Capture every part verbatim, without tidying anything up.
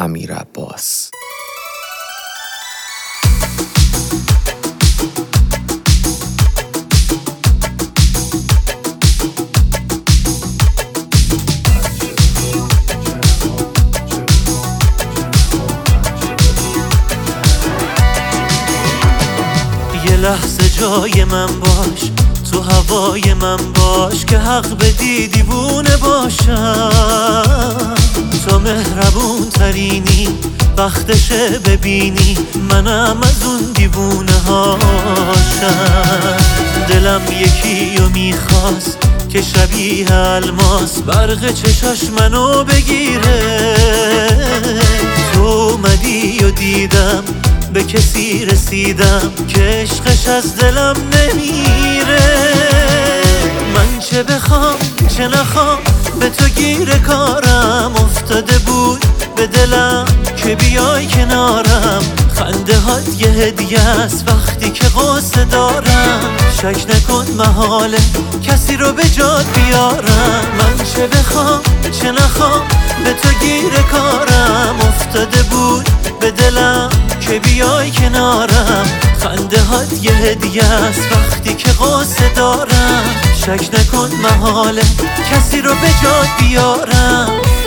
امیر عباس. یه لحظه جای من باش، تو هوای من باش که حق بدی دیوونه باشم. تو مهربون ترینی، وقتشه ببینی منم از اون دیوونه هاشم. دلم یکی رو میخواست که شبیه الماس برق چشاش منو بگیره. تو اومدی و دیدم به کسی رسیدم که عشقش از دلم نمیره. من چه بخوام چه نخوام به تو گیر کارم افتاده بود به دلم که بیای کنارم. خنده هات یه هدیه است وقتی که غصه دارم. شک نکن محاله کسی رو به جات بیارم. من چه بخوام چه نخوام به تو گیر کارم افتاده بود به دلم که بیای کنارم. خنده هات یه هدیه است وقتی که غصه دارم. شک نکن محاله کسی رو به جات بیارم.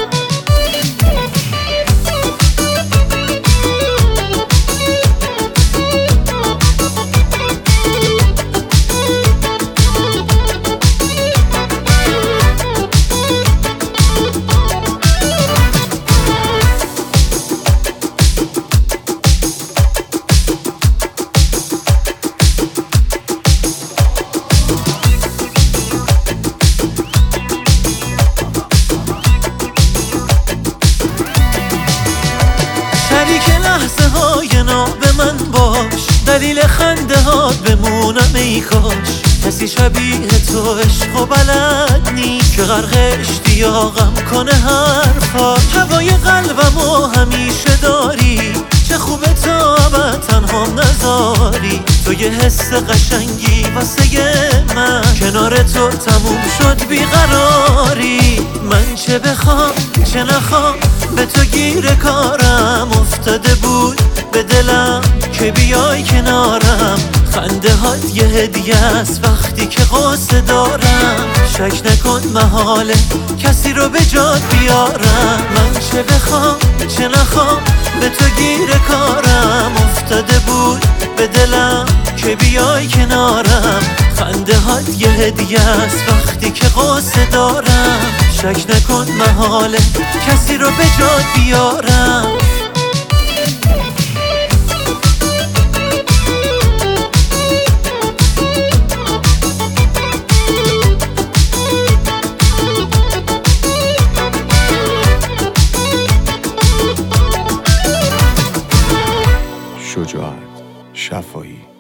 شریک لحظه های ناب من باش، دلیل خنده ها بمونم ای کاش. کسی شبیه تو عشق و بلد نی که غرق اشتیاقم کنه حرفا. هوای قلبمو همیشه داری، چه خوبه تا ابد تنهام نذاری. تو یه حس قشنگی واسه من، کنار تو تموم شد بیقراری. من چه بخوام چه نخوام به تو گیر کارم افتاده بود به دلم که بیای کنارم. خنده هات یه هدیه است وقتی که غصه دارم. شک نکن محاله کسی رو به جات بیارم. من چه بخوام چه نخوام به تو گیر کارم افتاده بود به دلم که بیای کنارم. خنده هات یه هدیه است وقتی که غصه دارم. شک نکن محاله کسی رو به جات بیارم. شجاعت شفایی.